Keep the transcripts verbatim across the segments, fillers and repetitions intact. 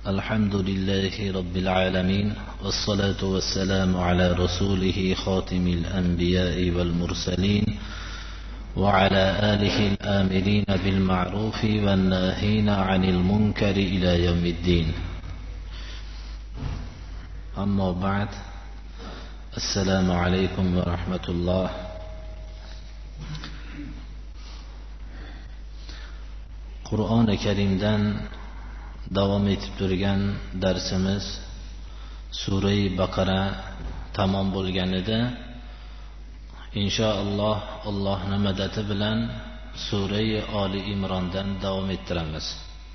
الحمد لله رب العالمين، والصلاة والسلام على رسوله خاتم الأنبياء والمرسلين، وعلى آله الآمرين بالمعروف والناهين عن المنكر إلى يوم الدين. أما بعد، السلام عليكم ورحمة الله. Qur'oni Karimdan davom etib turgan darsimiz Sura-i Baqara tamom bo'lganida, inshaalloh Allohning madadi bilan Sura-i Ali Imrondan davom ettiramiz.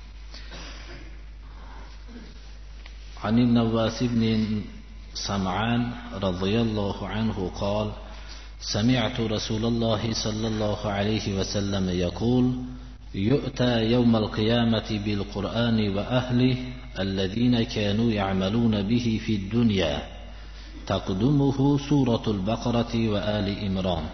عن النواس بن سمعان رضي الله عنه قال: سمعت رسول الله صلى الله عليه وسلم يقول: يؤتى يوم القيامة بالقرآن وأهله الذين كانوا يعملون به في الدنيا، تقدمه سورة البقرة وآل إمران،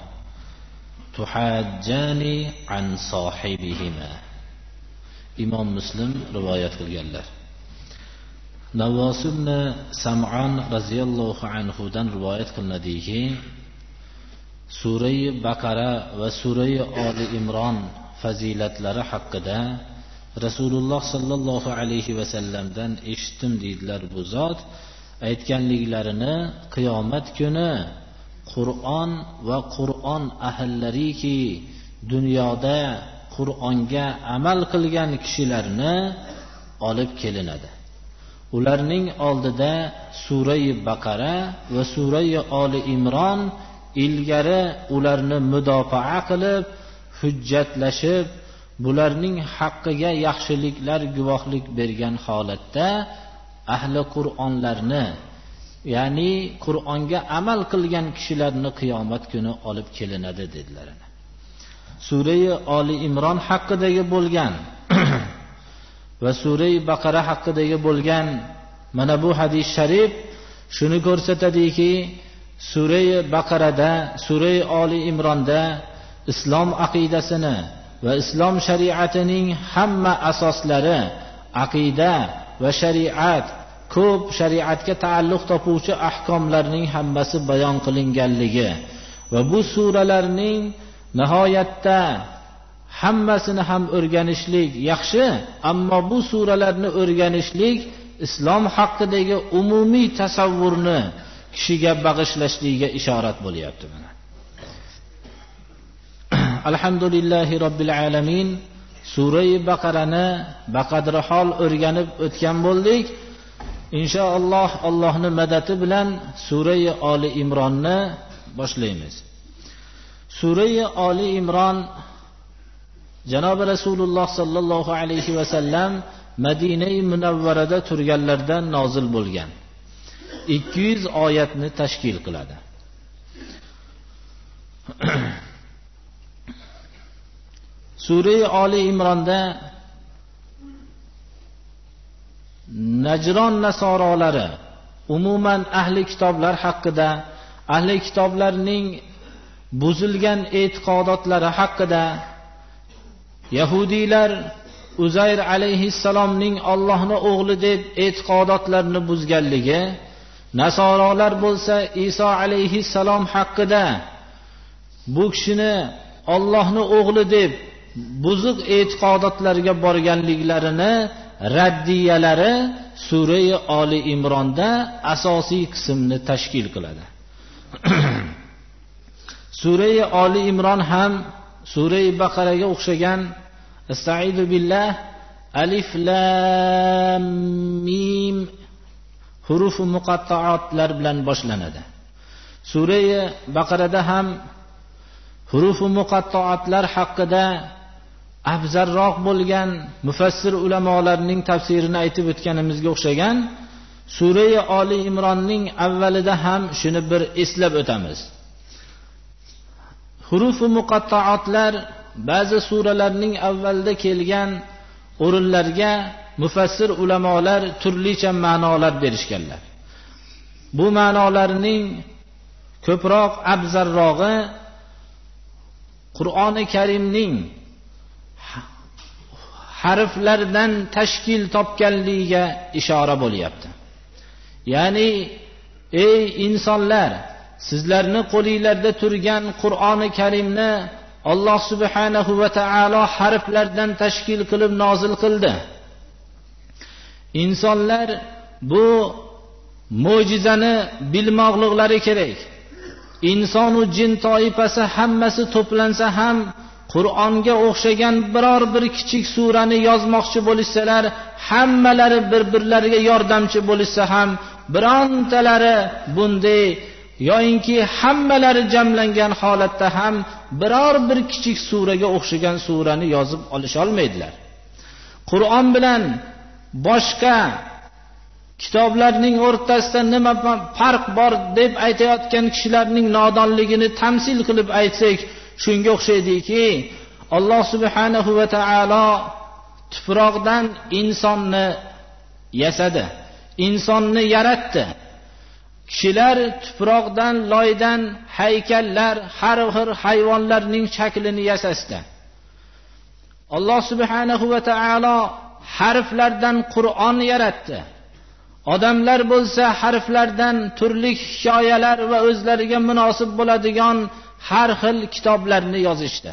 تحاجان عن صاحبهما. إمام مسلم رواية قليلة. Navvos ibn Sam'an raziyallohu anhu dan rivoyat qilinadiki, Sura-i Baqara va Sura-i Ali Imron fazilatlari haqida Rasululloh sallallohu alayhi va sallamdan eshitdim deydilar. Bu zot aytganliklarini, qiyomat kuni Qur'on va Qur'on ahllariki dunyoda Qur'onga amal qilgan kishilarni olib kelinadi. Ularning oldida Sura-i Baqara va Sura-i Ali Imron ilgari ularni mudofaa qilib, hujjatlashib, bularning haqqiga yaxshiliklar guvohlik bergan holatda ahli Qur'onlarni, ya'ni Qur'onga amal qilgan kishilarni qiyomat kuni olib kelinadi dedilar. Sura-i Ali Imron haqidagi bo'lgan va Sura-i Baqara haqidagi bo'lgan mana bu hadis sharif shuni ko'rsatadiki, Sura-i Baqarada, Sura-i Ali Imronda islom aqidasini va islom shariatining hamma asoslari, aqida va shariat, ko'p shariatga taalluq topuvchi ahkomlarning hammasi bayon qilinganligi va bu suralarning nihoyatda hammasini ham o'rganishlik yaxshi, ammo bu suralarni o'rganishlik islom haqidagi umumiy tasavvurni kishiga bag'ishlashligiga ishorat bo'lyapti. Mana Alhamdulillahi Rabbil Alamin, Sura-i Baqarani baqadri hol o'rganib o'tgan bo'ldik. Inshaalloh Allohning madadi bilan Sura-i Ali Imronni boshlaymiz. Sura-i Ali Imron Janob Rasululloh sallallohu alayhi va sallam Madina-i Munawvarada turganlardan nozil bo'lgan. ikki yuz oyatni tashkil qiladi. Sura-i Ali Imronda Najron nasorolari, umuman ahli kitoblar haqida, ahli kitoblarning buzilgan e'tiqodotlari haqida, Yahudiylar Uzayr alayhissalomning Allohning o'g'li deb e'tiqodotlarini buzganligi, Nasorolar bo'lsa Iso alayhissalom haqida bu kishini Allohning o'g'li deb buzuq e'tiqodotlarga borganliklarini raddiyalari Sura-i Ali Imronda asosiy qismni tashkil qiladi. Sura-i Ali Imron ham Sura-i Baqaraga o'xshagan Estaizu billah alif lam mim huruf muqatta'atlar bilan boshlanadi. Sura-i Baqarada ham huruf muqatta'atlar haqida afzalroq bo'lgan mufassir ulamolarning tafsirini aytib o'tganimizga o'xshagan Sura-i Ali Imronning avvalida ham shuni bir eslab o'tamiz. Huruf muqatta'atlar ba'zi suralarning avvalida kelgan o'rinlarga mufassir ulamolar turlicha ma'nolar berishganlar. Bu ma'nolarning ko'proq afzalrog'i Qur'oni Karimning harflardan tashkil topganligiga ishora bo'lyapti. Ya'ni ey insonlar, sizlarning qo'lingizda turgan Qur'oni Karimni Alloh subhanahu va taolo harflardan tashkil qilib nozil qildi. İnsanlar bu mo'jizani bilmoqliklari kerak. İnson va jin toifasi hammasi to'plansa ham Qur'onga o'xshagan biror bir kichik surani yozmoqchi bo'lsalar, hammalari bir-birlariga yordamchi bo'lsa ham birontalari bunday yo'inki hammalari jamlangan holatda ham biror bir kichik suraga o'xshagan surani yozib olisha olmaydilar. Qur'on bilan boshqa kitoblarning o'rtasida nima farq bor deb aytayotgan kishilarning nodonligini tamsil qilib aytsak, shunga o'xshaydiki, Alloh subhanahu va taolo tuproqdan insonni yasadi, insonni yaratdi. Kishilar tuproqdan, loydan haykallar, har xil hayvonlarning shaklini yasasdi. Alloh subhanahu va taolo harflardan Qur'on yaratdi. Odamlar bo'lsa harflardan turli hikoyalar va o'zlariga munosib bo'ladigan har xil kitoblarni yozishdi.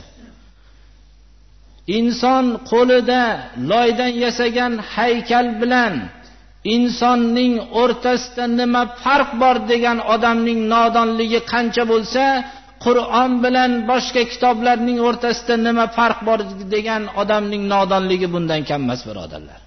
Inson qo'lida loydan yasagan haykal bilan insonning o'rtasida nima farq bor degan odamning nodonligi qancha bo'lsa, Qur'on bilan boshqa kitoblarning o'rtasida nima farq bor degan odamning nodonligi bundan kam emas, birodarlar.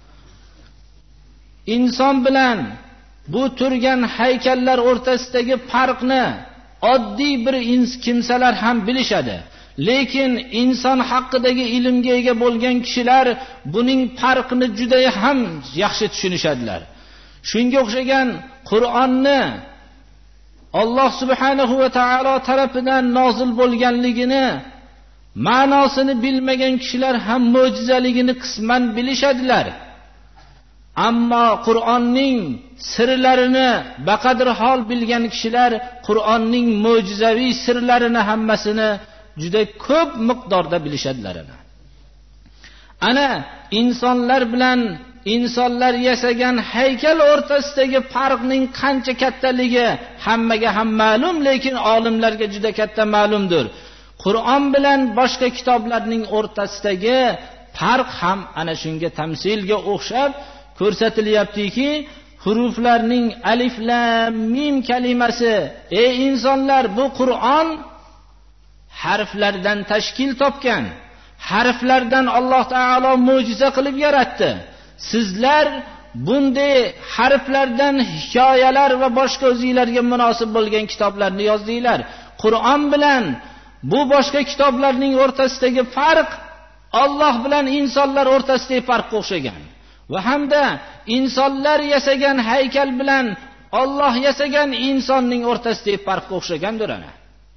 Inson bilan bu turgan haykallar o'rtasidagi farqni oddiy bir kimsalar ham bilishadi. Lekin inson haqidagi ilmga ega bo'lgan kishilar buning farqini juda ham yaxshi tushunishadilar. Shunga o'xshagan Qur'onni Alloh subhanahu va taolo tarafidan nozil bo'lganligini, ma'nosini bilmagan kishilar ham mo'jizaligini qisman bilishadilar. Ammo Qur'onning sirlarini baqadr hol bilgan kishilar Qur'onning mo'jizaviy sirlarini hammasini juda ko'p miqdorda bilishadilar. Ana insonlar bilan insonlar yasagan haykal o'rtasidagi farqning qancha kattaligi hammaga ham ma'lum, lekin olimlarga juda katta ma'lumdir. Qur'on bilan boshqa kitoblarning o'rtasidagi farq ham ana shunga tamsilga o'xshab ko'rsatilyaptiki, huruflarning alif lam mim kalimasi, ey insonlar, bu Qur'on harflardan tashkil topgan. Harflardan Alloh taolo mo'jiza qilib yaratdi. Sizlar bunday harflardan hikoyalar va boshqa o'zingizlarga munosib bo'lgan kitoblarni yozdinglar. Qur'on bilan bu boshqa kitoblarning o'rtasidagi farq Alloh bilan insonlar o'rtasidagi farqqa o'xshagan. Va hamda insonlar yasagan haykal bilan Alloh yasagan insonning o'rtasidagi farqqa o'xshagandir ana.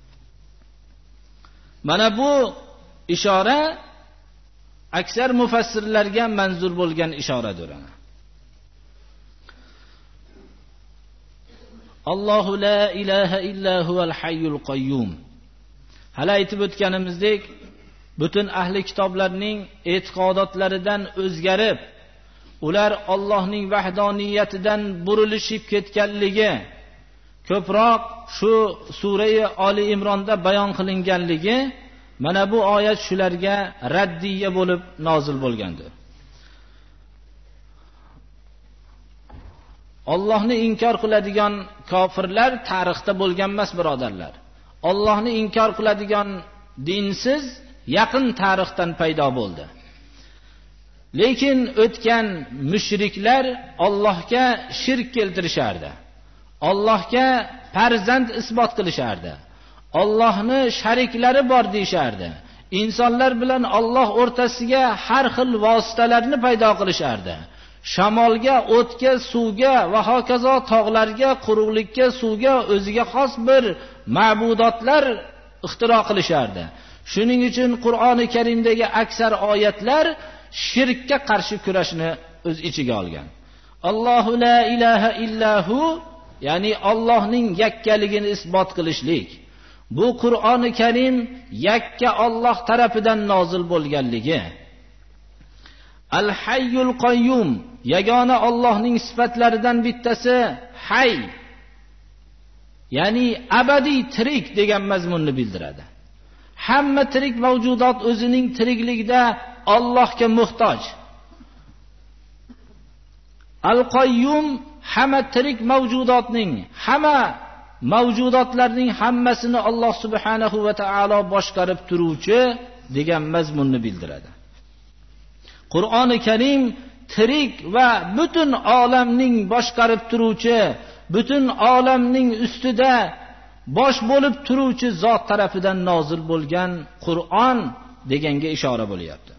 Mana bu ishora aksar mufassirlarga manzur bo'lgan ishoradir ana. Allohu la ilaha illa huval hayyul qayyum. Hali aytib o'tganimizdek, butun ahli kitoblarning e'tiqodotlaridan o'zgarib, ular Allohning vahdoniyatidan burilishib ketganligi ko'proq shu sura-i Oli Imronda bayon qilinganligi, mana bu oyat shularga raddiya bo'lib nozil bo'lgandir. Allohni inkor qiladigan kofirlar tarixda bo'lgan emas, birodarlar. Allohni inkor qiladigan dinsiz yaqin tarixdan paydo bo'ldi. Lekin o'tgan mushriklar Allohga shirk keltirishardi. Allohga farzand isbot qilishardi. Allohni shariklari bor deyshardi. insonlar bilan Alloh o'rtasiga har xil vositalarni paydo qilishardi. Shamolga, o'tga, suvga va hokazo tog'larga, quruqlikka, suvga o'ziga xos bir ma'budotlar ixtiro qilishardi. Shuning uchun Qur'oni Karimdagi aksar oyatlar shirkka qarshi kurashni o'z ichiga olgan. Allohu la ilaha illahu, ya'ni Allohning yakkaligini isbot qilishlik. Bu Qur'oni Karim yakka Alloh tarafidan nozil bo'lganligi. Al-Hayyul Qayyum, yagona Allohning sifatlaridan bittasi hay, ya'ni abadiy tirik degan mazmunni bildiradi. Hamma tirik mavjudot o'zining tirikligida Allohga muhtoj. Al-Qayyum hamma tirik mavjudotning, hamma mavjudotlarning hammasini Alloh subhanahu va taolo boshqarib turuvchi degan mazmunni bildiradi. Qur'oni Karim tirik va butun olamning boshqarib turuvchi, butun olamning ustida bosh bo'lib turuvchi zot tarafidan nozil bo'lgan Qur'on deganga ishora bo'lyapti.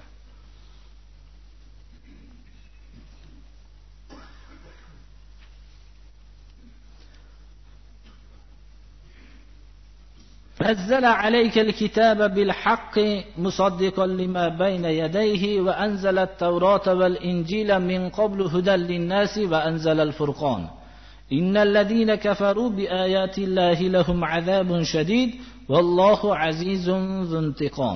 نزل عليك الكتاب بالحق مصدقا لما بين يديه وأنزل التوراة والإنجيل من قبل هدى للناس وأنزل الفرقان إن الذين كفروا بآيات الله لهم عذاب شديد والله عزيز ذو انتقام.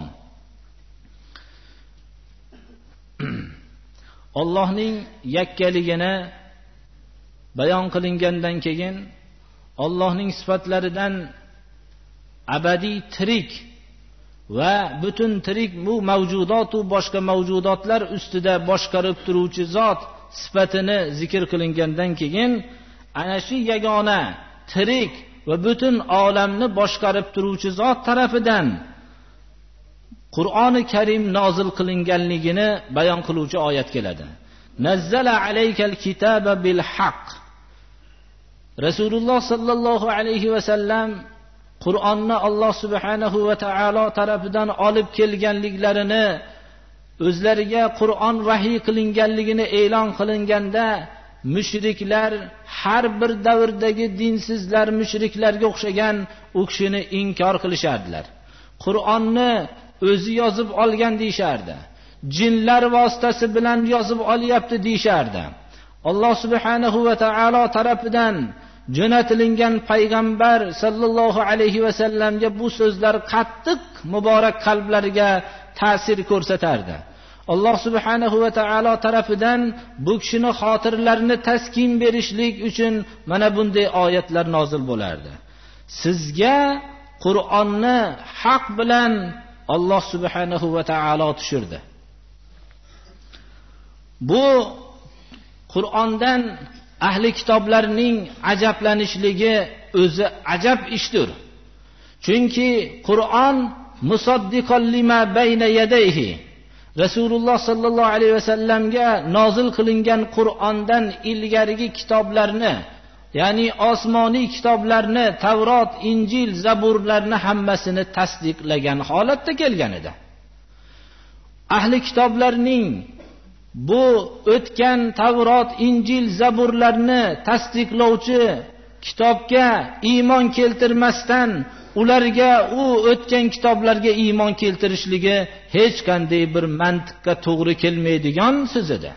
Allohning yakkaligini bayon qilingandan keyin Allohning sifatlaridan abadiy tirik va butun tirik bu mavjudot va boshqa mavjudotlar ustida boshqarib turuvchi zot sifatini zikr qilingandan keyin ana shu yagona tirik va butun olamni boshqarib turuvchi zot tarafidan Qur'oni Karim nozil qilinganligini bayon qiluvchi oyat keladi. Nazzala alaykal kitaba bil haqq. Rasululloh sallallohu alayhi va sallam Qur'onni Alloh subhanahu va taolo tarafidan olib kelganliklarini, o'zlariga Qur'on vahiy qilinganligini e'lon qilinganda mushriklar, har bir davrdagi dinsizlar mushriklarga o'xshagan u kishini inkor qilishardilar. Qur'onni o'zi yozib olgan deyshardi. Jinlar vositasi bilan yozib olyapti deyshardi. Alloh subhanahu va taolo tarafidan jo'natilgan payg'ambar sallallohu alayhi va sallamga bu so'zlar qattiq muborak qalblariga ta'sir ko'rsatardi. Alloh subhanahu va taolo tarafidan bu kishining xotirlarini taskin berishlik uchun mana bunday oyatlar nozil bo'lardi. Sizga Qur'onni haq bilan Alloh subhanahu va taolo tushirdi. Bu Qur'ondan ahli kitoblarning ajablanishligi o'zi ajab ishdir. Chunki Qur'on musaddiqan lima bayna yadayhi, Rasululloh sallallohu alayhi va sallamga nozil qilingan Qur'ondan ilgarigi kitoblarni, ya'ni osmoniy kitoblarni, Tavrot, Injil, Zaburlarni hammasini tasdiqlagan holatda kelgan edi. Ahli kitoblarning bu o'tgan Tavrot, Injil, Zaburlarni tasdiqlovchi kitobga iymon keltirmasdan ularga u o'tgan kitoblarga iymon keltirishligi hech qanday bir mantiqqa to'g'ri kelmaydigan so'z edi.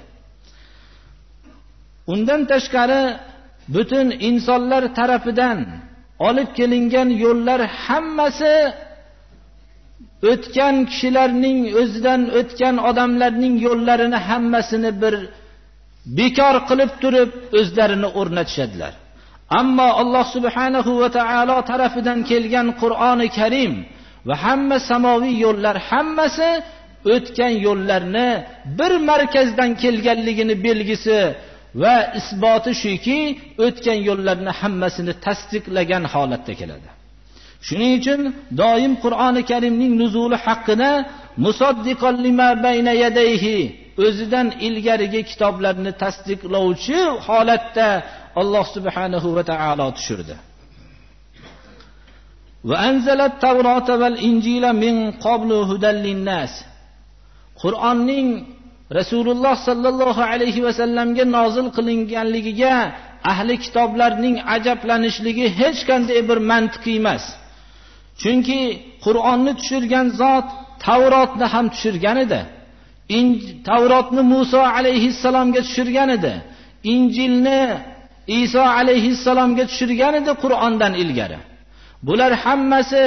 Undan tashqari butun insonlar tarafidan olib kelingan yo'llar hammasi o'tgan kishilarning, o'zidan o'tgan odamlarning yo'llarini hammasini bir bekor qilib turib o'zlarini o'rnatishadilar. Ammo Alloh subhanahu va taolo tarafidan kelgan Qur'oni Karim va hamma samoviy yo'llar hammasi o'tgan yo'llarni bir markazdan kelganligini belgisi va isboti shuki, o'tgan yo'llarni hammasini tasdiqlagan holatda keladi. Shuning uchun doim Qur'oni Karimning nuzuli haqida musaddiqan lima bayna yadayhi, o'zidan ilgarigi kitoblarni tasdiqlovchi holatda Alloh subhanahu va taolo tushirdi. Va anzalat tavrota val injila min qablu hudan linnas. Qur'onning Rasululloh sallallohu alayhi va sallamga nozil qilinganligiga ahli kitoblarning ajablanishligi hech qanday bir mantiqiy emas. Chunki Qur'onni tushirgan zot Tavrotni ham tushirgan edi. Tavrotni Musa alayhissalomga tushirgan edi. Injilni Isa alayhissalomga tushirgan edi Qur'ondan ilgari. Bular hammasi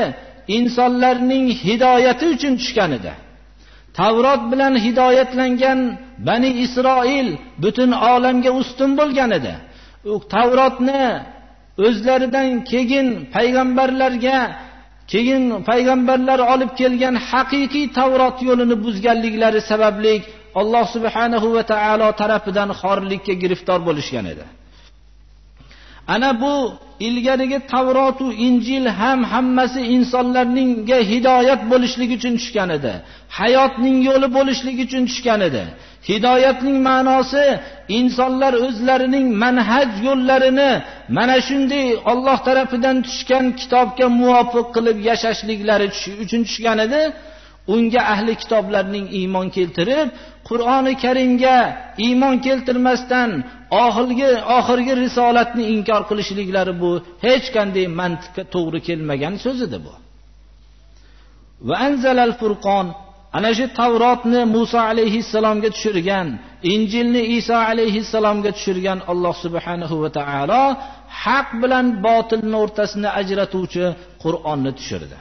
insonlarning hidoyati uchun tushgan edi. Tavrot bilan hidoyatlangan Bani Isroil butun olamga ustun bo'lgan edi. U Tavrotni o'zlaridan keyin payg'ambarlarga, keyin payg'ambarlar olib kelgan haqiqiy Tavrot yo'lini buzganliklari sababli Alloh subhanahu va taolo tarafidan xorlikka giriftor bo'lishgan edi. Ana bu ilgarigi Tavrot va Injil ham hammasi insonlarningga hidoyat bo'lishligi uchun tushgan edi. Hayotning yo'li bo'lishligi uchun tushgan edi. Hidoyatning ma'nosi insonlar o'zlarining manhaj yo'llarini mana shunday Alloh tarafidan tushgan kitobga muvofiq qilib yashashliklari uchun tushgan edi. Unga ahli kitoblarning iymon keltirib, Qur'oni Karimga iymon keltirmasdan oxirgi oxirgi risolatni inkor qilishliklari bu hech qanday mantiqqa to'g'ri kelmagan so'z edi bu. Va anzalal furqon, ana shu Tavrotni Musa alayhissalomga tushirgan, Injilni Isa alayhissalomga tushirgan Alloh subhanahu va taolo haq bilan botilning o'rtasini ajratuvchi Qur'onni tushirdi.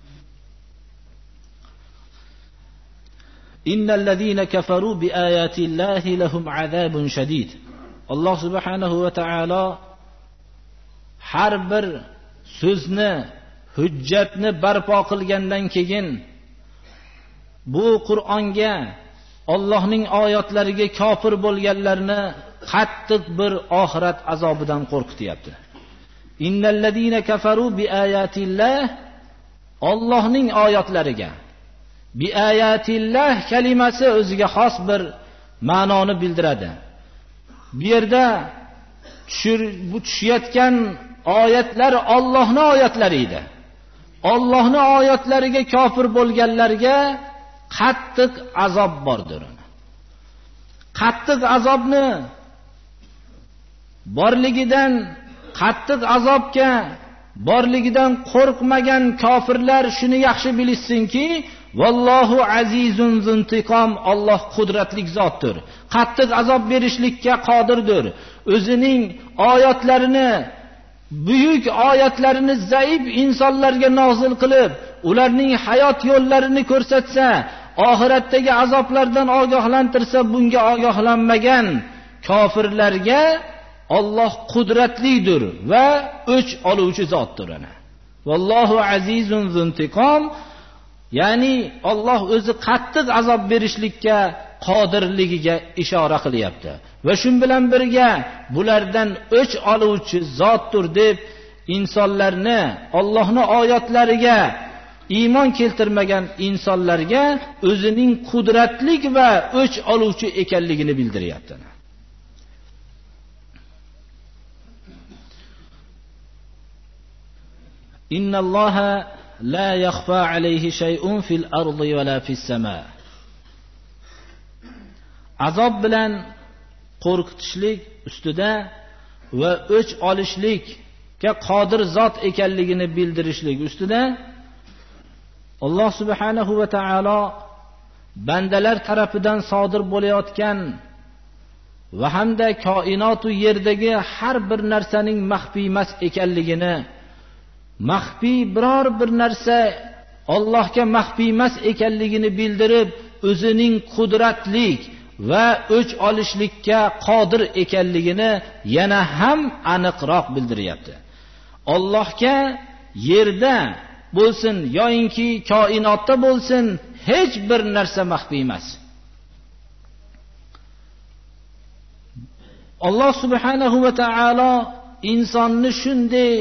Innal ladina kafaru bi ayati Allahi lahum azabun shadid. Alloh subhanahu va taolo har bir so'zni, hujjatni barpo qilgandan keyin bu Qur'onga, Allohning oyatlariga kofir bo'lganlarni qattiq bir oxirat azobidan qo'rqityapti. Innal ladina kafaru bi ayati Allah, Allohning oyatlariga, bi ayatillah kalimasi o'ziga xos bir ma'noni bildiradi. Bu yerda tushir bu tushayotgan oyatlar Allohning oyatlari edi. Allohning oyatlariga kofir bo'lganlarga qattiq azob bordir. Qattiq azobni borligidan, qattiq azobga borligidan qo'rqmagan kofirlar shuni yaxshi bilishsinki, vallohu azizun zuntiqom, Alloh qudratli zotdir. Qattiq azob berishlikka qodirdir. O'zining oyatlarini, buyuk oyatlarini zaif insonlarga nozil qilib, ularning hayot yo'llarini ko'rsatsa, oxiratdagi azoblardan ogohlantirsa, bunga ogohlanmagan kofirlarga Alloh qudratlidir va o'ch oluvchi zotdir ana. Vallohu azizun zuntiqom, ya'ni Alloh o'zi qattiq azob berishlikka qodirligiga ishora qilyapti. Va shun bilan birga bulardan o'ch oluvchi zotdir deb insonlarni, Allohning oyatlariga iymon keltirmagan insonlarga o'zining qudratlik va o'ch oluvchi ekanligini bildiryapti. Innalloha la yakhfa alayhi shay'un fil ardi va la fis sama. Azob bilan qo'rqitishlik ustida va o'ch olishlikka qodir zot ekanligini bildirishlik ustida Alloh subhanahu va taolo bandalar tarafidan sodir bo'layotgan va hamda koinot va yerdagi har bir narsaning maxfiy emas ekanligini, maxfiy biror bir narsa Allohga maxfiy emas ekanligini bildirib, o'zining qudratlik va o'ch olishlikka qodir ekanligini yana ham aniqroq bildiryapti. Allohga yerda bo'lsin yoinki koinotda bo'lsin hech bir narsa maxfiy emas. Alloh subhanahu va taolo insonni shunday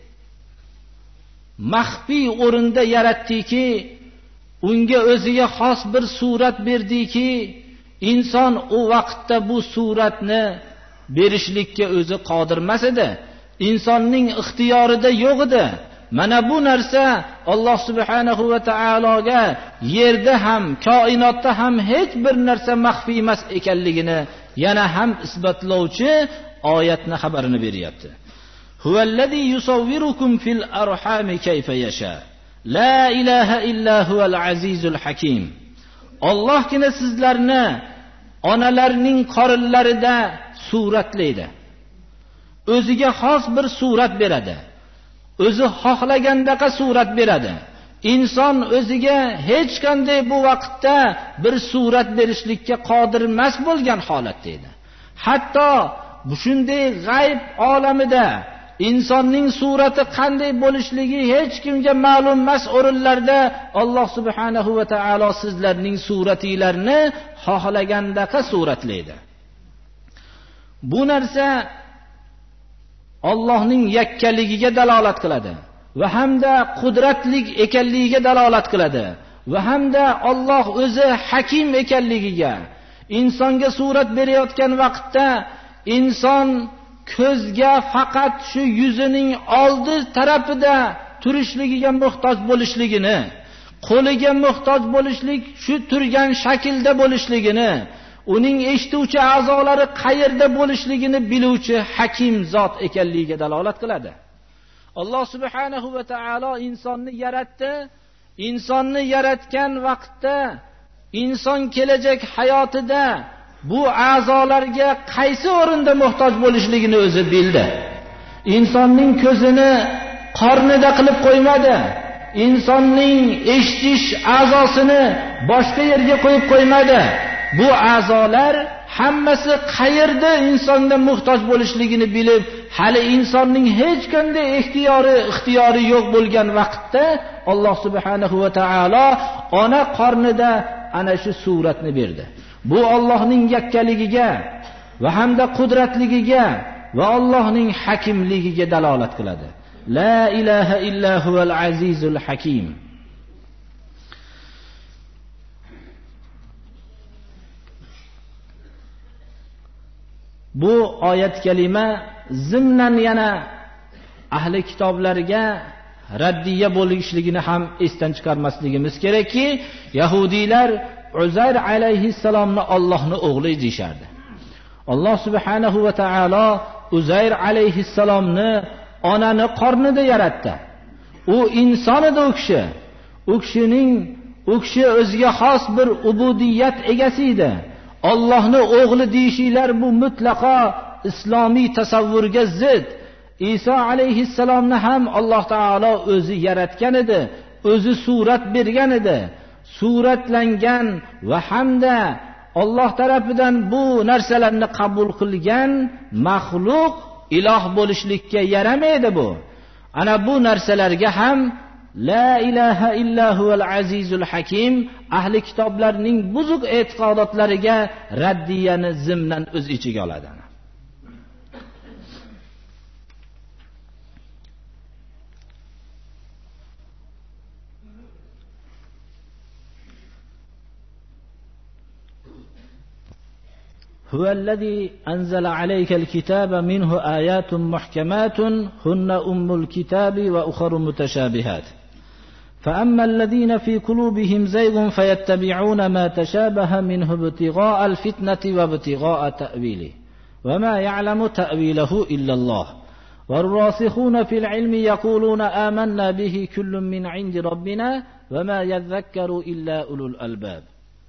maxfiy o'rinda yaratdiki, unga o'ziga xos bir surat berdiki, inson u vaqtda bu suratni berishlikka o'zi qodir emas edi. Insonning ixtiyorida yo'q edi. Mana bu narsa Alloh subhanahu va taologa yerda ham, koinotda ham hech bir narsa maxfiy emas ekanligini yana ham isbotlovchi oyatni xabarini beryapti. Huvallazi yusawwirukum fil arhami kayfa yasha. La ilaha illa huval azizul hakim. Allohgina sizlarni onalarning qorinlarida suratlaydi. O'ziga xos bir surat beradi. O'zi xohlagandaqa surat beradi. inson o'ziga hech qanday bu vaqtda bir surat berishlikka qodir emas bo'lgan holatda edi. Hatto shunday g'ayb olamida insonning surati qanday bo'lishligi hech kimga ma'lum emas o'rinlarda Alloh subhanahu va taolo sizlarning suratinglarni xohlagandaqa suratlaydi. Bu narsa Allohning yakkaligiga dalolat qiladi va hamda qudratlik ekanligiga dalolat qiladi va hamda Alloh o'zi hakim ekanligiga. Insonga surat berayotgan vaqtda inson ko'zga faqat shu yuzining oldi tarafida turishligiga muhtoj bo'lishligini, qo'liga muhtoj bo'lishlik shu turgan shaklda bo'lishligini, uning eshituvchi a'zolari qayerda bo'lishligini biluvchi hakim zot ekanligiga dalolat qiladi. Alloh subhanahu va taolo insonni yaratdi. Insonni yaratgan vaqtda inson kelajak hayotida bu a'zolarga qaysi o'rinda muhtoj bo'lishligini o'zi bildi. Insonning ko'zini qornida qilib qo'ymadi. Insonning eshitish a'zosini boshqa yerga qo'yib qo'ymadi. Bu a'zolar hammasi qayerda insonga muhtoj bo'lishligini bilib, hali insonning hech qanday ixtiyori ixtiyori yo'q bo'lgan vaqtda Alloh subhanahu va taolo ona qornida ana shu suratni berdi. Bu Allohning yakkaligiga va hamda qudratligiga va Allohning hakimligiga dalolat qiladi. La ilaha illa huval azizul hakim. Bu oyat kalima zimnan yana ahli kitoblarga raddiya bo'lishligini ham esdan chiqarmasligimiz kerakki, yahudiylar Uzayr alayhissalomni Allohning o'g'li deyishardi. Alloh subhanahu va taolo Uzayr alayhissalomni onani qornida yaratdi. U inson edi u kishi. U kishining u kishi o'ziga xos bir ubudiyat egasi edi. Allohning o'g'li deyishinglar bu mutlaqo islomiy tasavvurga zid. Iso alayhissalomni ham Alloh taolo o'zi yaratgan edi, o'zi surat bergan edi. Suratlangan va hamda Alloh tarafidan bu narsalarni qabul qilgan maxluq iloh bo'lishlikka yaramaydi bu. Ana bu narsalarga ham la ilaha illa huval azizul hakim ahli kitoblarning buzuq e'tiqodotlariga raddiyani zimnan o'z ichiga oladi. هو الذي أنزل عليك الكتاب منه آيات محكمات هن أم الكتاب وأخر متشابهات فأما الذين في قلوبهم زيغ فيتبعون ما تشابه منه ابتغاء الفتنة وابتغاء تأويله وما يعلم تأويله إلا الله والراسخون في العلم يقولون آمنا به كل من عند ربنا وما يذكر إلا أولو الألباب.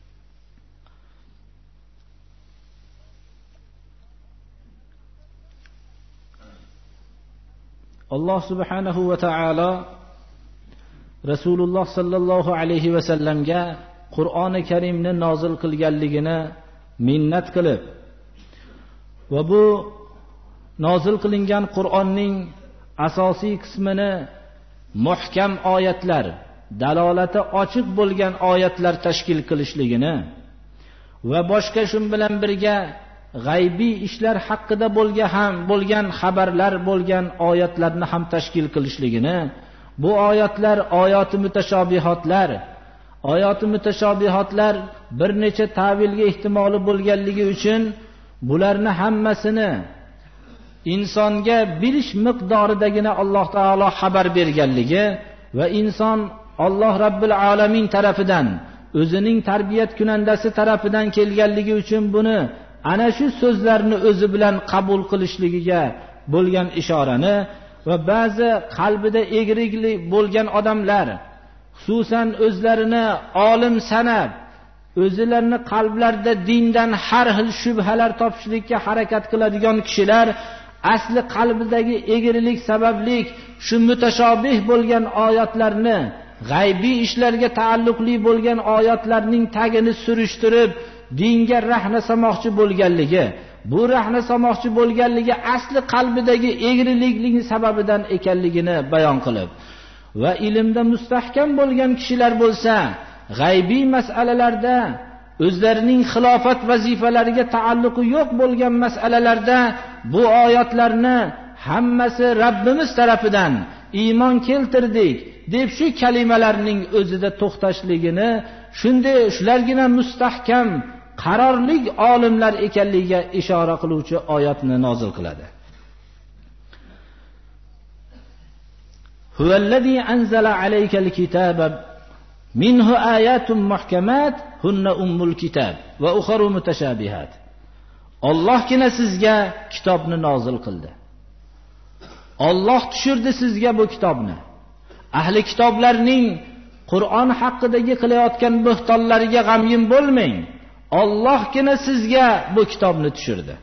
Alloh subhanahu va taolo Rasululloh sallallohu alayhi va sallamga Qur'oni Karimni nozil qilganligini minnat qilib va bu nozil qilingan Qur'onning asosiy qismini muhkam oyatlar, dalolati ochiq bo'lgan oyatlar tashkil qilishligini va boshqa shu bilan birga g'aybiy ishlar haqida bo'lgan ham bo'lgan xabarlar bo'lgan oyatlarni ham tashkil qilishligini, bu oyatlar oyati mutashobihatlar, oyati mutashobihatlar bir necha ta'vilga ehtimoli bo'lganligi uchun bularni hammasini insonga bilish miqdoridagina Alloh taolo xabar berganligi va inson Alloh Rabbil alamin tarafidan o'zining tarbiyat kunandasi tarafidan kelganligi uchun buni ana shu so'zlarni o'zi bilan qabul qilishligiga bo'lgan ishorani va ba'zi qalbida egriklik bo'lgan odamlar, xususan o'zlarini olim sanab, o'zlarini qalblarida dindan har xil shubhalar topishlikka harakat qiladigan kishilar asli qalbidagi egrilik sababli shu mutashobih bo'lgan oyatlarni g'aybiy ishlarga taalluqli bo'lgan oyatlarning tagini surishtirib dinga rahna samoqchi bo'lganligi, bu rahna samoqchi bo'lganligi asli qalbidagi egrilikning sababidan ekanligini bayon qilib, va ilmda mustahkam bo'lgan kishilar bo'lsa, g'aybiy masalalarda o'zlarining xilofat vazifalariga taalluqi yo'q bo'lgan masalalarda bu oyatlarni hammasi Rabbimiz tarafidan iymon keltirdik deb shu kalimalarning o'zida to'xtashligini, shunday shulargina mustahkam qarorlik olimlar ekanligiga ishora qiluvchi oyatni nozil qiladi. Huvallazi anzala alaykal kitaba minhu ayatun muhkamat hunna ummul kitab va ukharu mutashabihat. Allohgina sizga kitobni nozil qildi. Alloh tushirdi sizga bu kitobni. Ahli kitoblarning Qur'on haqidagi qilayotgan bo'xtonlariga g'amgin bo'lmang. Allohgina sizga bu kitobni tushirdi.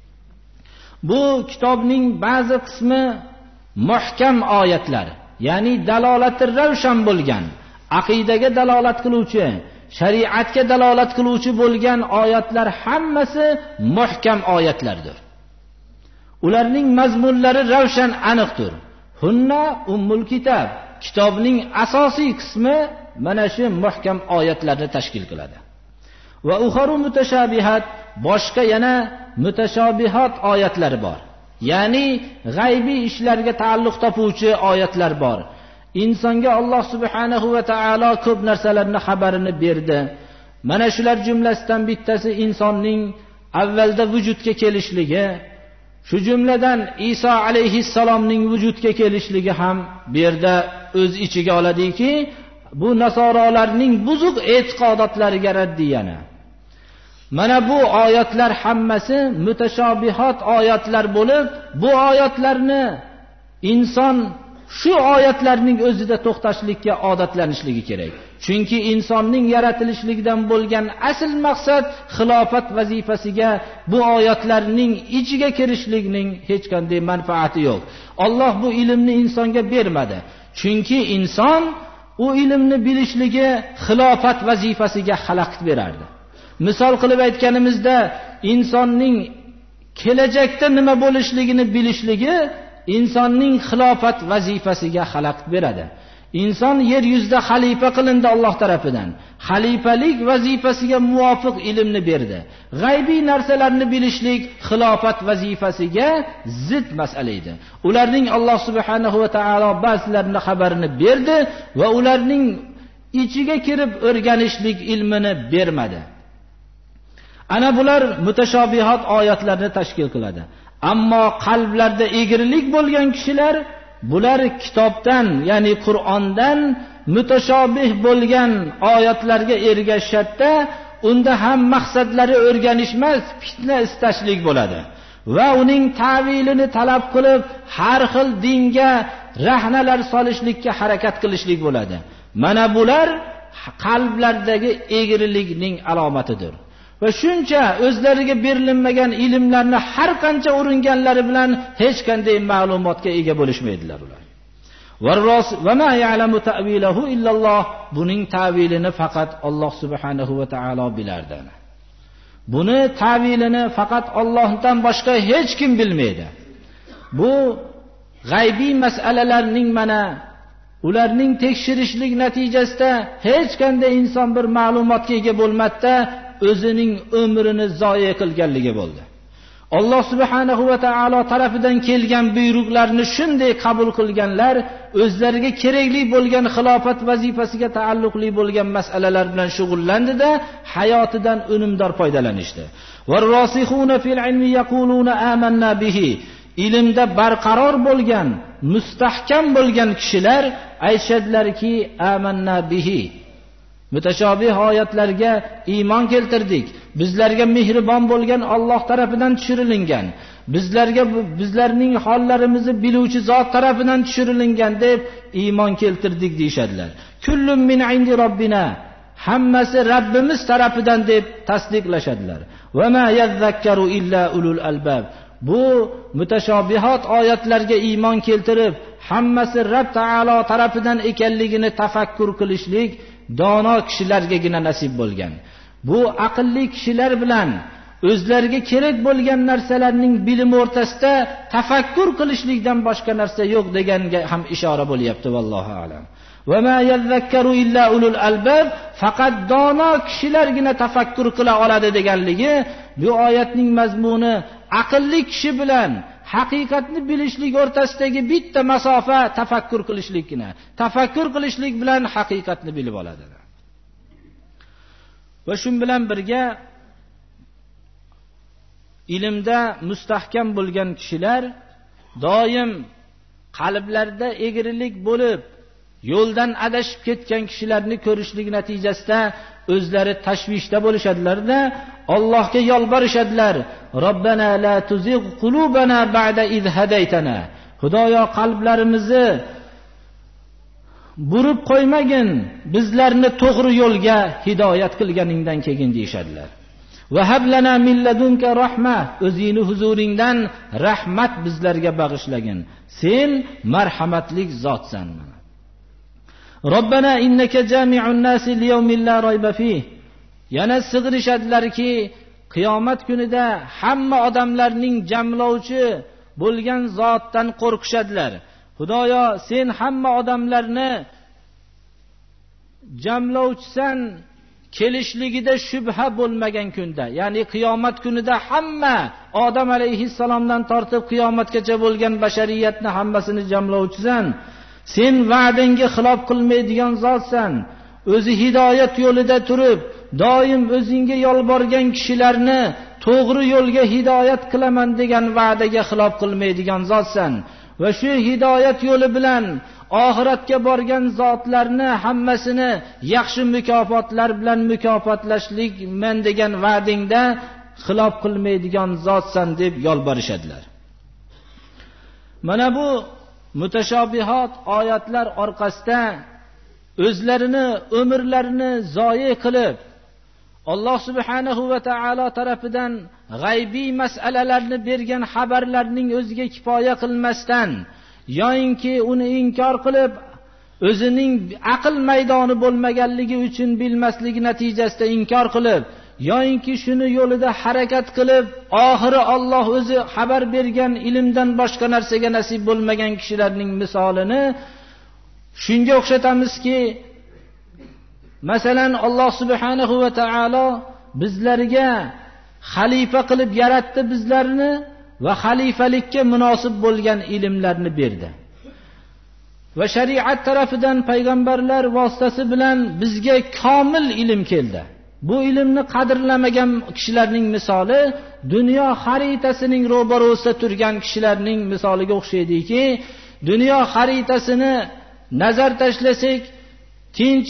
Bu kitobning ba'zi qismi muhkam oyatlar, ya'ni dalolati ravshan bo'lgan, aqidaga dalolat qiluvchi, shariatga dalolat qiluvchi bo'lgan oyatlar hammasi muhkam oyatlardir. Ularning mazmunlari ravshan aniqdir. Hunna ummul kitob. Kitobning asosiy qismi mana shu muhkam oyatlarni tashkil qiladi. Va ukharu mutashabihat, boshqa yana mutashabihat oyatlari bor. Ya'ni g'aybiy ishlarga taalluq topuvchi oyatlar bor. Insonga Alloh subhanahu va taolo ko'p narsalarni xabarini berdi. Mana shular jumlasidan bittasi insonning avvalda vujudga kelishligi, shu jumladan Iso alayhissalomning vujudga kelishligi ham bu yerda o'z ichiga oladiki, bu nasorolarning buzuq e'tiqodotlariga raddiyana. Mana bu oyatlar hammasi mutashabihat oyatlar bo'lib, bu oyatlarni inson shu oyatlarning o'zida to'xtashlikka odatlanishligi kerak. Chunki insonning yaratilishligidan bo'lgan asl maqsad xilofat vazifasiga bu oyatlarning ichiga kirishlikning hech qanday manfaati yo'q. Alloh bu ilmni insonga bermadi. Chunki inson u ilmni bilishligi xilofat vazifasiga xalaqit berardi. Misol qilib aytganimizda, insonning kelajakda nima bo'lishligini bilishligi insonning xilofat vazifasiga xalaqit beradi. Inson yer yuzida xalifa qilindi Alloh tarafidan. Xalifalik vazifasiga muvofiq ilmni berdi. G'aybiy narsalarni bilishlik xilofat vazifasiga zid masala edi. Ularning Alloh subhanahu va taolo ba'zilarini xabarini berdi va ularning ichiga kirib o'rganishlik ilmini bermadi. Ana bular mutashabihat oyatlarni tashkil qiladi. Ammo qalblarda egrilik bo'lgan kishilar bular kitobdan, ya'ni Qur'ondan mutashobih bo'lgan oyatlarga ergashishda, unda ham maqsadlari o'rganish emas, fitna istashlik bo'ladi va uning ta'vilini talab qilib har xil dinga rahnalar solishlikka harakat qilishlik bo'ladi. Mana bular qalblardagi egrilikning alomatidir. Va shuncha o'zlariga berilmagan ilmlarni har qancha uringanlari bilan hech qanday ma'lumotga ega bo'lishmaydilar ular. Varros va ma ya'lamu ta'wilahu illalloh, buning ta'vilini faqat Alloh subhanahu va taolo bilardi. Buni ta'vilini faqat Allohdan boshqa hech kim bilmaydi. Bu g'aybiy masalalarning mana ularning tekshirishlik natijasida hech qanday inson bir ma'lumotga ega bo'lmadi, o'zining umrini zoya qilganligi bo'ldi. Alloh subhanahu va taolo tarafidan kelgan buyruqlarni shunday qabul qilganlar, o'zlariga kerakli bo'lgan xilofat vazifasiga taalluqli bo'lgan masalalar bilan shug'ullandida, hayotidan unumdor foydalanishdi. Varrosixuna fil ilmi yaquluna amanna bihi. Ilmda barqaror bo'lgan, mustahkam bo'lgan kishilar aytishadilarki, amanna bihi. Mutashobih oyatlarga iymon keltirdik. Bizlarga mehribon bo'lgan Alloh tarafidan tushirilgan, bizlarga bizlarning hollarimizni biluvchi zot tarafidan tushirilgan deb iymon keltirdik deyshadilar. Kullum min indi robbina, hammasi Rabbimiz tarafidan deb tasdiqlashadilar. Va ma yadhakkaru illa ulul albab. bu mutashobihat oyatlarga iymon keltirib, hammasi Rabb taolo tarafidan ekanligini tafakkur qilishlik dono kishilargagina nasib bo'lgan. Bu aqlli kishilar bilan o'zlariga kerak bo'lgan narsalarning bilimi o'rtasida tafakkur qilishlikdan boshqa narsa yo'q deganga ham ishora bo'lyapti. Vallohu alam. Va ma yazakkaru illa ulul albab, faqat dono kishilargina tafakkur qila oladi deganligi bu oyatning mazmuni aqlli kishi bilan haqiqatni bilishlik o'rtasidagi bitta masofa tafakkur qilishlikgina. Tafakkur qilishlik bilan haqiqatni bilib oladi. Va shun bilan birga ilmda mustahkam bo'lgan kishilar doim qalblarida egrilik bo'lib, yo'ldan adashib ketgan kishilarni ko'rishlik natijasida o'zlari tashvishda bo'lishadilar-da, Allohga yolborishadilar. Robbana la tuzigh qulubana ba'da id hadaytana. Xudoyo qalblarimizni burib qo'ymagin, bizlarni to'g'ri yo'lga hidoyat qilganingdan keyin deyshadilar. Va hablana min ladunka rahma, o'zingni huzuringdan rahmat bizlarga bag'ishlagin. Sen marhamatlik zotsan. Robbana innaka jami'un nasi liyawmin la rayba fih. Yana sig'rishadilarki, qiyomat kunida hamma odamlarning jamlovchi bo'lgan zotdan qo'rqishadilar. Xudoyo, sen hamma odamlarni jamlovchisan, kelishligida shubha bo'lmagan kunda, ya'ni qiyomat kunida hamma Odam alayhissalomdan tortib qiyomatgacha bo'lgan bashariyatni hammasini jamlovchisan. Sen va'dangga xilof qilmaydigan zotsan. O'zi hidoyat yo'lida turib, doim o'zingga yolborgan kishilarni to'g'ri yo'lga hidoyat qilaman degan va'daga xilof qilmaydigan zotsan. Va shu hidoyat yo'li bilan oxiratga borgan zotlarni hammasini yaxshi mukofotlar bilan mukofotlashlik men degan va'dingda xilof qilmaydigan zotsan deb yolborishadilar. Mana bu mutashobihat oyatlar orqasida o'zlarini umrlarini zoyi qilib, Alloh subhanahu va taolo tarafidan g'aybiy masalalarni bergan xabarlarning o'ziga kifoya qilmasdan, yoinki uni inkor qilib, o'zining aql maydoni bo'lmaganligi uchun bilmasligi natijasida inkor qilib, yoinki shuni yo'lida harakat qilib, oxiri Alloh o'zi xabar bergan ilmdan boshqa narsaga nasib bo'lmagan kishilarning misolini shunga o'xshatamizki, masalan Alloh subhanahu va taolo bizlarga xalifa qilib yaratdi bizlarni va xalifalikka munosib bo'lgan ilmlarni berdi. Va shariat tarafidan payg'ambarlar vositasi bilan bizga komil ilm keldi. Bu ilmni qadrlamagan kishilarning misoli dunyo xaritasining ro'barosida turgan kishilarning misoliga o'xshaydiki, dunyo xaritasini nazar tashlasak, tinch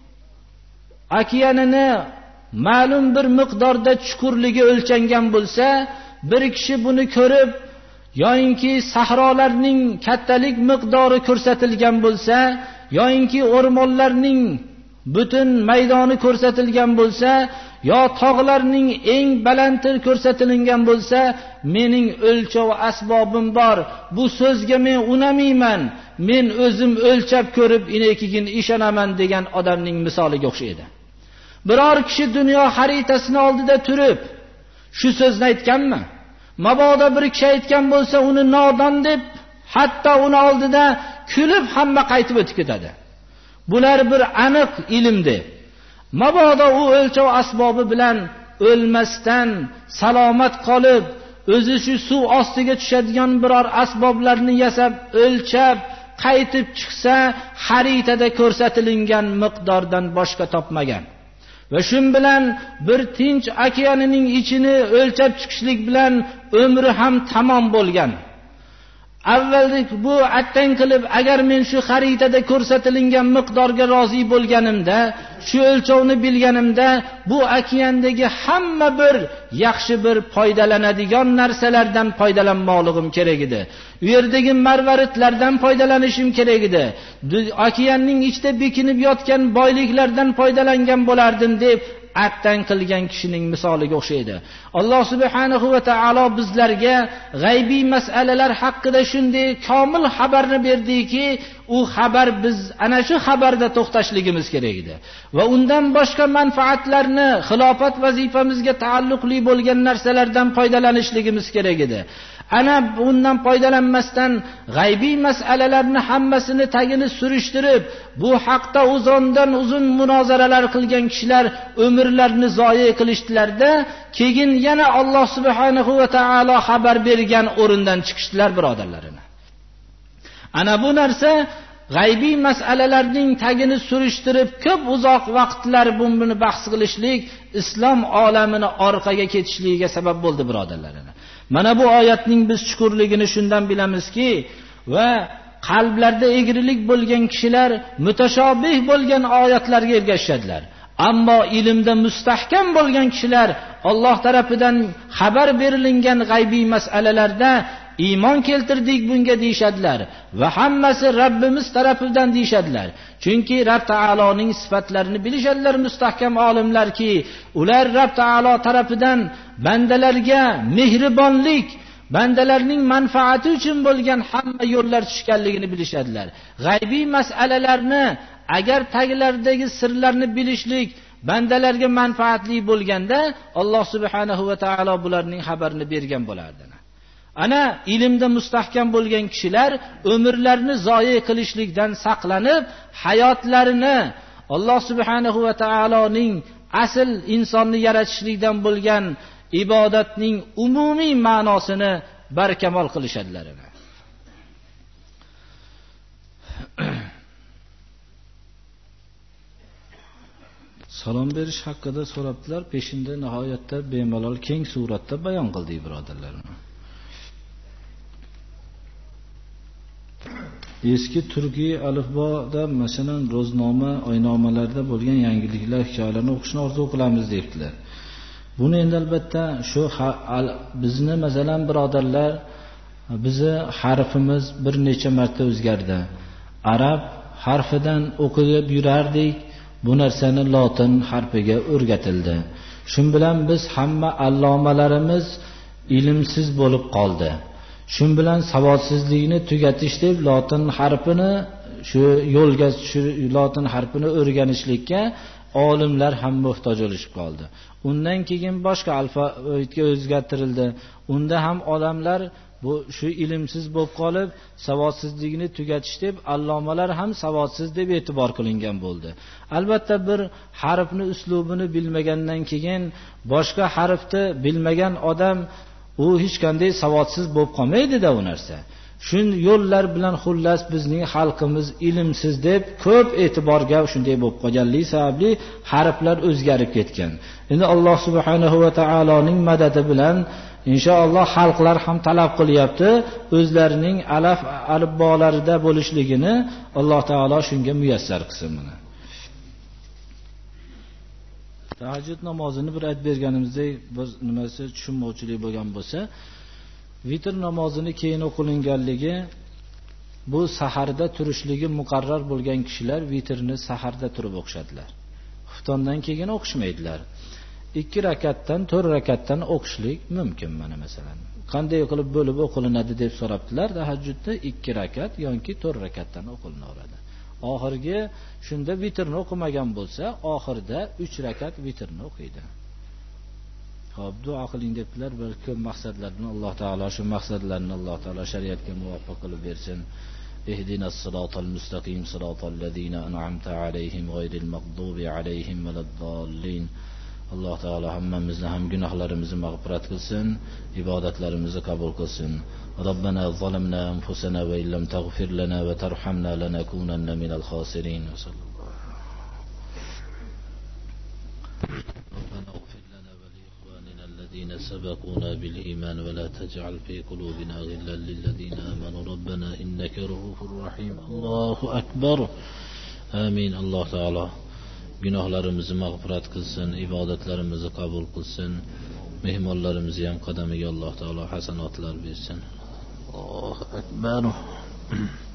okeanini ma'lum bir miqdorda chuqurligi o'lchangan bo'lsa, bir kishi buni ko'rib, yoinki sahrolarning kattalik miqdori ko'rsatilgan bo'lsa, yoinki o'rmonlarning butun maydoni ko'rsatilgan bo'lsa, yo tog'larning eng balandtir ko'rsatilgan bo'lsa, mening o'lchov asbobim bor, bu so'zga men unamayman, men o'zim o'lchab ko'rib inekigin ishonaman degan odamning misoliga o'xshaydi. Biror kishi dunyo xaritasini oldida turib shu so'zni aytganmi? Mabodo bir kishi aytgan bo'lsa, uni nodon deb, hatto uni oldida kulib hamma qaytib o'tib ketadi. Bular bir aniq ilmdi. Mabodo u o'lchov asbobi bilan o'lmasdan salomat qolib, o'zi shu suv ostiga tushadigan biror asboblarni yasab, o'lchab, qaytib chiqsa, xaritada ko'rsatilgan miqdordan boshqa topmagan. Va shun bilan bir tinch okeanining ichini o'lchab chiqishlik bilan umri ham tamom bo'lgan. Avvaldik bu attan qilib, agar men shu xaritada ko'rsatilgan miqdorga rozi bo'lganimda, shu o'lchovni bilganimda, bu okeandagi hamma bir yaxshi bir foydalanadigan narsalardan foydalanmoqligim kerak edi. U yerdagi marvaritlardan foydalanishim kerak edi. Okeanning ichida bekinib yotgan boyliklardan foydalangan bo'lardim deb atdan qilgan kishining misoliga o'xshaydi. Alloh subhanahu va taolo bizlarga g'aybiy masalalar haqida shunday komil xabarni berdiki, u xabar biz ana shu xabarda to'xtashligimiz kerak edi va undan boshqa manfaatlarni, xilofat vazifamizga taalluqli bo'lgan narsalardan foydalanishligimiz kerak edi. Ana bundan foydalanmasdan g'aybiy masalalarni hammasini tagini surishtirib, bu haqda uzundan uzun munozaralar qilgan kishilar umrlarini zoya qilishdilarda, keyin yana Alloh subhanahu va taolo xabar bergan o'rindan chiqishdilar, birodarlarini. Ana bu narsa g'aybiy masalalarning tagini surishtirib, ko'p uzoq vaqtlar buni bahs qilishlik islom olamini orqaga ketishligiga sabab bo'ldi, birodarlarini. Mana bu oyatning biz chuqurligini shundan bilamizki, va qalblarda egrilik bo'lgan kishilar mutashobih bo'lgan oyatlarga ergashadilar. Ammo ilmda mustahkam bo'lgan kishilar Alloh tarafidan xabar berilgan g'aybiy masalalarda iymon keltirdik bunga deyshadilar va hammasi Rabbimiz tarafidan deyshadilar. Chunki Rabb taoloning sifatlarini bilishadilar mustahkam olimlarki, ular Rabb taolo tarafidan bandalarga mehribonlik, bandalarning manfaati uchun bo'lgan hamma yo'llar tushganligini bilishadilar. G'aybiy masalalarni agar taglaridagi sirlarni bilishlik bandalarga manfaatli bo'lganda, Alloh subhanahu va taolo bularning xabarini bergan bo'lardi. Ana ilmda mustahkam bo'lgan kishilar umrlarini zoya qilishlikdan saqlanib, hayotlarini Alloh subhanahu va taoloning asl insonni yaratishlikdan bo'lgan ibodatning umumiy ma'nosini barkamol qilishadilar. Salom berish haqida so'rabdilar, peshinda nihoyatda bemalol keng suratda bayon qildik, birodarlarim. Eski turkiy alifboda masalan ro'znoma, oynomalarda bo'lgan yangiliklar, hikoyalarni o'qishni orzu qilamiz debdilar. Buni endi albatta shu bizni masalan birodarlar, bizi harfimiz bir necha marta o'zgardi. Arab harfidan o'qib yurardik, bu narsani lotin harfiga o'rgatildi. Shun bilan biz hamma allomalarimiz ilmsiz bo'lib qoldi. Shun bilan savodsizlikni tugatish deb lotin harfini shu yo'lga lotin harfini o'rganishlikka olimlar ham muhtoj bo'lishib qoldi. Undan keyin boshqa alfabetga o'zgartirildi. Unda ham odamlar bu shu ilmsiz bo'lib qolib, savodsizlikni tugatish deb allomalar ham savodsiz deb e'tibor qilingan bo'ldi. Albatta bir harfni uslubini bilmagandan keyin boshqa harfni bilmagan odam u hech qanday savodsiz bo'lib qolmaydi-da u narsa. Shun yo'llar bilan xullas bizning xalqimiz ilmsiz deb ko'p e'tiborga shunday bo'lib qolganligi sababli harflar o'zgarib ketgan. Endi Alloh subhanahu va taoloning madadi bilan inshaalloh xalqlar ham talab qilyapti, o'zlarining alaf alifbolarida bo'lishligini Alloh taolo shunga muyassar qilsin. Buni tahajjud namozini bir aytib berganimizdek, bir nimasi tushunmovchilik bo'lgan bo'lsa, vitr namozini keyin o'qilinganligi, bu saharda turishligi muqarrar bo'lgan kishilar vitrni saharda turib o'qishadilar. Xuftondan keyin o'qishmaydilar. ikki rakatdan to'rt rakatdan o'qishlik mumkin. Mana masalan, qanday qilib bo'lib o'qilinadi deb so'rabdilar. Tahajjudda ikki rakat yoki to'rt rakatdan o'qilinaveradi. Oxirgi shunda vitrni o'qimagan bo'lsa, oxirida uch rakat vitrni o'qiydi. Xo'p, duo qiling debdilar. Bir ko'p maqsadlarni Alloh taolo shu maqsadlarni Alloh taolo shariatga muvofiq qilib bersin. Ihdinas siratal mustaqim siratal ladzina an'amta alayhim g'ayril mag'dubi alayhim valaddallin. Alloh taolo hammamizni ham gunohlarimizni mag'firat qilsin, ibodatlarimizni qabul qilsin. Robbana zalamna anfusana va illam taghfir lana va tarhamna lanakunanna minal khosirin. Robbana ighfir lana va li ikhwanina alladhina sabaquna bil iman va la taj'al fi qulubina ghillan lil ladzina amanu rabbana innaka ra'ufur rahim. Allohu akbar. Amin. Alloh taolo gunohlarimizni mag'firat qilsin, ibodatlarimizni qabul qilsin. Mehmonlarimizni ham qadamiga Alloh taolo hasanotlar bersin. Allohu akbar.